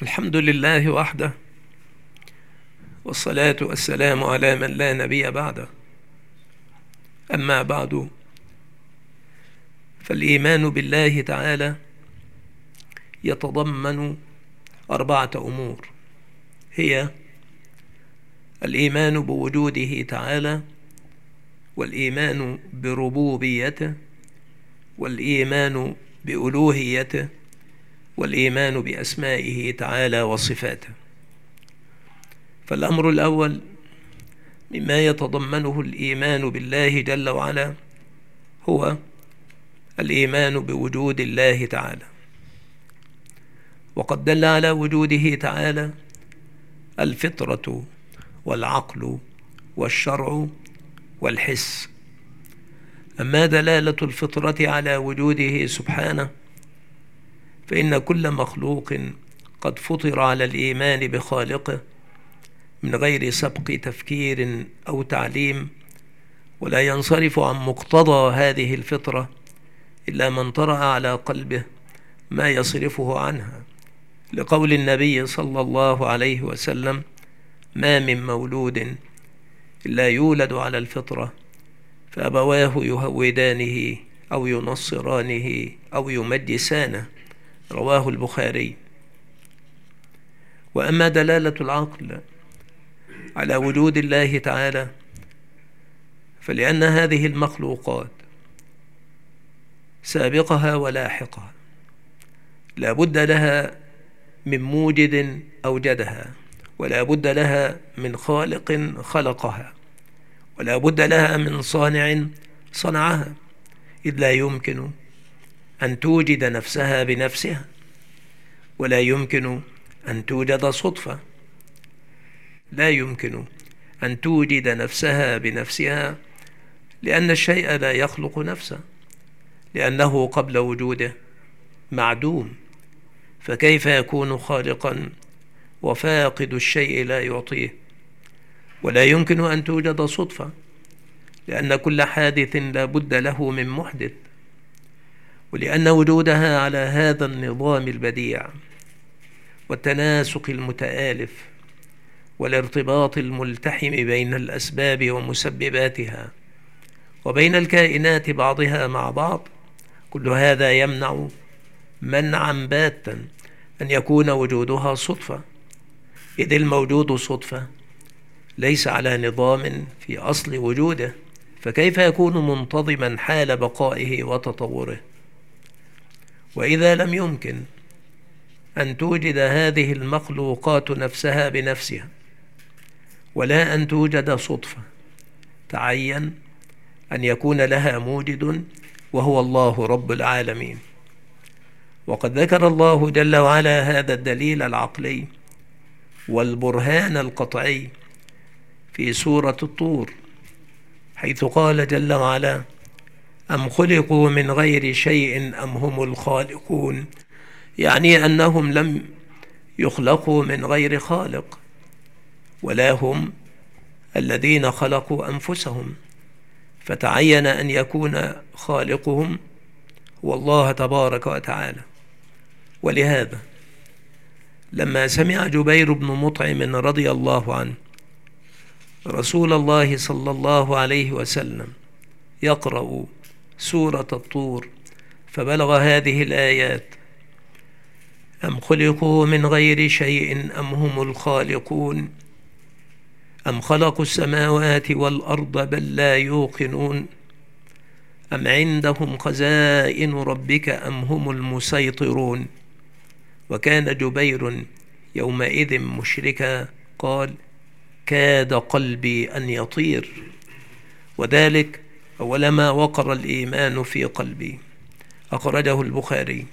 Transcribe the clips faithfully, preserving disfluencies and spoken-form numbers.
الحمد لله وحده، والصلاة والسلام على من لا نبي بعده. أما بعد، فالإيمان بالله تعالى يتضمن أربعة أمور، هي الإيمان بوجوده تعالى، والإيمان بربوبيته، والإيمان بألوهيته، والإيمان بأسمائه تعالى وصفاته. فالأمر الأول مما يتضمنه الإيمان بالله جل وعلا هو الإيمان بوجود الله تعالى، وقد دل على وجوده تعالى الفطرة والعقل والشرع والحس. أما دلالة الفطرة على وجوده سبحانه، فإن كل مخلوق قد فطر على الإيمان بخالقه من غير سبق تفكير أو تعليم، ولا ينصرف عن مقتضى هذه الفطرة إلا من طرأ على قلبه ما يصرفه عنها، لقول النبي صلى الله عليه وسلم: ما من مولود إلا يولد على الفطرة، فأبواه يهودانه أو ينصرانه أو يمجسانه، رواه البخاري. وأما دلالة العقل على وجود الله تعالى، فلأن هذه المخلوقات سابقها ولاحقها لا بد لها من موجد أوجدها، ولا بد لها من خالق خلقها، ولا بد لها من صانع صنعها، إذ لا يمكن أن توجد نفسها بنفسها، ولا يمكن أن توجد صدفة، لا يمكن أن توجد نفسها بنفسها، لأن الشيء لا يخلق نفسه، لأنه قبل وجوده معدوم، فكيف يكون خالقا وفاقد الشيء لا يعطيه؟ ولا يمكن أن توجد صدفة، لأن كل حادث لا بد له من محدث، ولأن وجودها على هذا النظام البديع والتناسق المتآلف والارتباط الملتحم بين الأسباب ومسبباتها وبين الكائنات بعضها مع بعض، كل هذا يمنع منعا باتا أن يكون وجودها صدفة، إذ الموجود صدفة ليس على نظام في أصل وجوده، فكيف يكون منتظما حال بقائه وتطوره؟ وإذا لم يمكن أن توجد هذه المخلوقات نفسها بنفسها، ولا أن توجد صدفة، تعين أن يكون لها موجد وهو الله رب العالمين. وقد ذكر الله جل وعلا هذا الدليل العقلي والبرهان القطعي في سورة الطور، حيث قال جل وعلا: أم خلقوا من غير شيء أم هم الخالقون، يعني أنهم لم يخلقوا من غير خالق، ولا هم الذين خلقوا أنفسهم، فتعين أن يكون خالقهم هو الله تبارك وتعالى. ولهذا لما سمع جبير بن مطعم رضي الله عنه رسول الله صلى الله عليه وسلم يقرأ سورة الطور، فبلغ هذه الآيات: أم خلقوا من غير شيء أم هم الخالقون، أم خلقوا السماوات والأرض بل لا يوقنون، أم عندهم خزائن ربك أم هم المسيطرون. وكان جبير يومئذ مشركا، قال: كاد قلبي أن يطير، وذلك أولما وقر الإيمان في قلبي، أخرجه البخاري.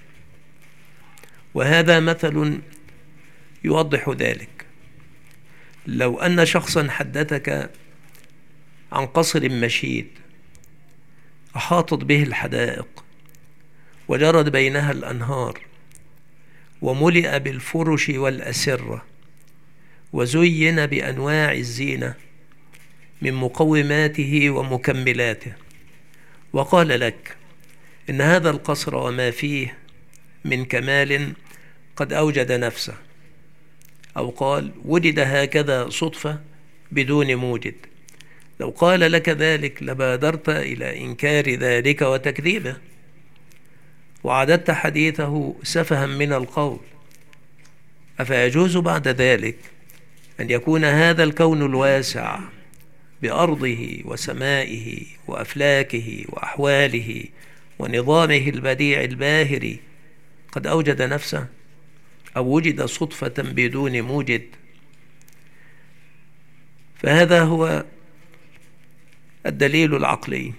وهذا مثل يوضح ذلك. لو أن شخصا حدثك عن قصر مشيد أحاطت به الحدائق وجرت بينها الأنهار وملئ بالفرش والأسرة وزين بأنواع الزينة من مقوماته ومكملاته، وقال لك إن هذا القصر وما فيه من كمال قد أوجد نفسه، أو قال وجد هكذا صدفة بدون موجد. لو قال لك ذلك لبادرت إلى إنكار ذلك وتكذيبه، وعددت حديثه سفها من القول. أفيجوز بعد ذلك أن يكون هذا الكون الواسع بأرضه وسمائه وأفلاكه وأحواله ونظامه البديع الباهر قد أوجد نفسه، أو وجد صدفة بدون موجد؟ فهذا هو الدليل العقلي،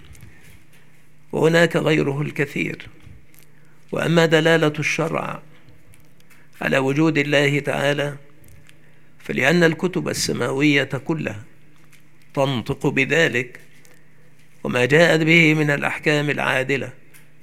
وهناك غيره الكثير. وأما دلالة الشرع على وجود الله تعالى فلأن الكتب السماوية كلها تنطق بذلك، وما جاءت به من الأحكام العادلة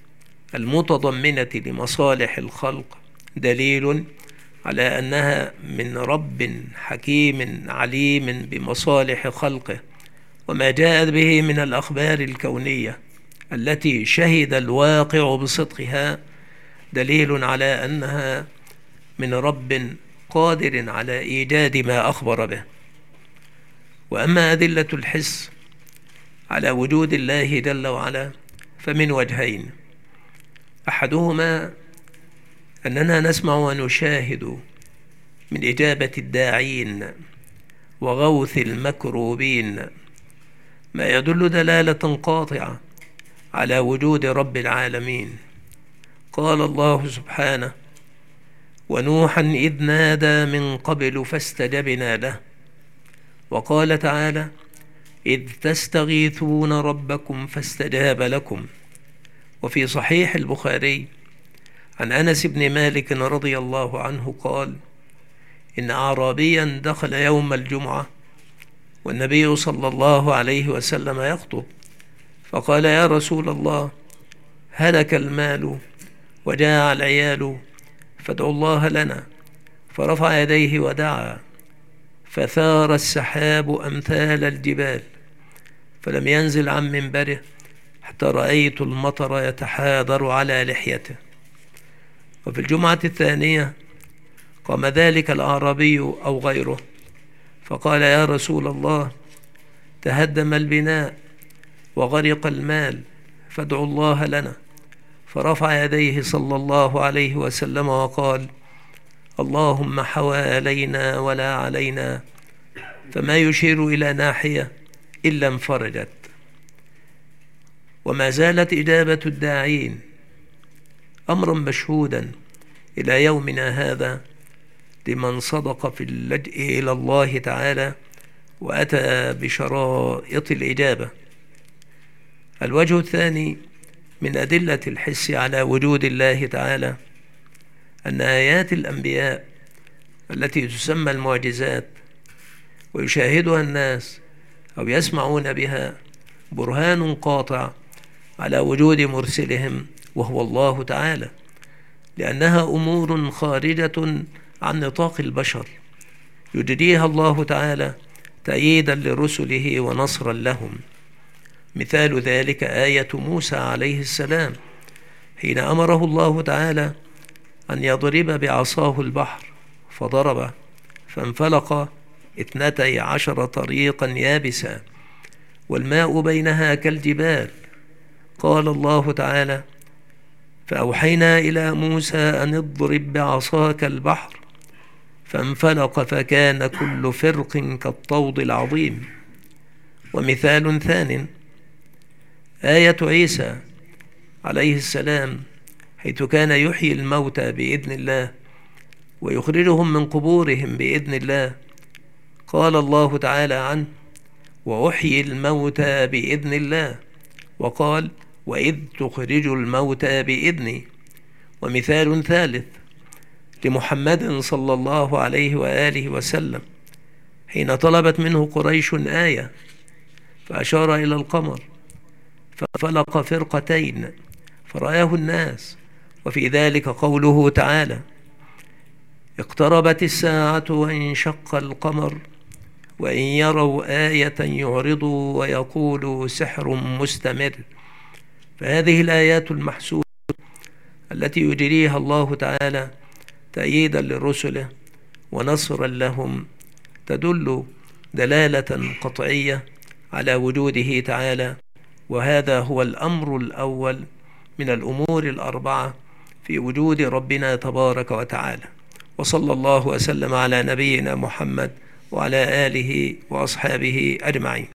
المتضمنة لمصالح الخلق دليل على أنها من رب حكيم عليم بمصالح خلقه. وما جاءت به من الأخبار الكونية التي شهد الواقع بصدقها دليل على أنها من رب قادر على إيجاد ما أخبر به. وأما أدلة الحس على وجود الله جل وعلا فمن وجهين: أحدهما أننا نسمع ونشاهد من إجابة الداعين وغوث المكروبين ما يدل دلالة قاطعة على وجود رب العالمين. قال الله سبحانه: ونوحا إذ نادى من قبل فاستجبنا له. وقال تعالى: إذ تستغيثون ربكم فاستجاب لكم. وفي صحيح البخاري عن أنس بن مالك رضي الله عنه قال: إن أعرابيا دخل يوم الجمعة والنبي صلى الله عليه وسلم يخطب، فقال: يا رسول الله، هلك المال وجاع العيال فادعوا الله لنا. فرفع يديه ودعا، فثار السحاب أمثال الجبال، فلم ينزل عن منبره حتى رأيت المطر يتحاذر على لحيته. وفي الجمعة الثانية قام ذلك الأعرابي أو غيره فقال: يا رسول الله، تهدم البناء وغرق المال فادعوا الله لنا. فرفع يديه صلى الله عليه وسلم وقال: اللهم حوالينا ولا علينا، فما يشير إلى ناحية إلا انفرجت. وما زالت إجابة الداعين أمرا مشهودا إلى يومنا هذا لمن صدق في اللجئ إلى الله تعالى وأتى بشرائط الإجابة. الوجه الثاني من أدلة الحس على وجود الله تعالى أن آيات الأنبياء التي تسمى المعجزات ويشاهدها الناس أو يسمعون بها برهان قاطع على وجود مرسلهم وهو الله تعالى، لأنها أمور خارجة عن نطاق البشر يجريها الله تعالى تأييدا لرسله ونصرا لهم. مثال ذلك آية موسى عليه السلام حين أمره الله تعالى أن يضرب بعصاه البحر فضرب فانفلق اثنتي عشر طريقا يابسا والماء بينها كالجبال. قال الله تعالى: فأوحينا إلى موسى أن اضرب بعصاك البحر فانفلق فكان كل فرق كالطود العظيم. ومثال ثان آية عيسى عليه السلام حيث كان يحيي الموتى بإذن الله ويخرجهم من قبورهم بإذن الله. قال الله تعالى عنه: وأحيي الموتى بإذن الله، وقال: وإذ تخرج الموتى بإذني. ومثال ثالث لمحمد صلى الله عليه وآله وسلم حين طلبت منه قريش آية فأشار إلى القمر ففلق فرقتين فرآه الناس. وفي ذلك قوله تعالى: اقتربت الساعة وانشق القمر وإن يروا آية يعرضوا ويقولوا سحر مستمر. فهذه الآيات المحسوسة التي يجريها الله تعالى تأييدا لرسله ونصرا لهم تدل دلالة قطعية على وجوده تعالى. وهذا هو الأمر الأول من الأمور الأربعة في وجود ربنا تبارك وتعالى. وصلى الله وسلم على نبينا محمد وعلى آله وأصحابه أجمعين.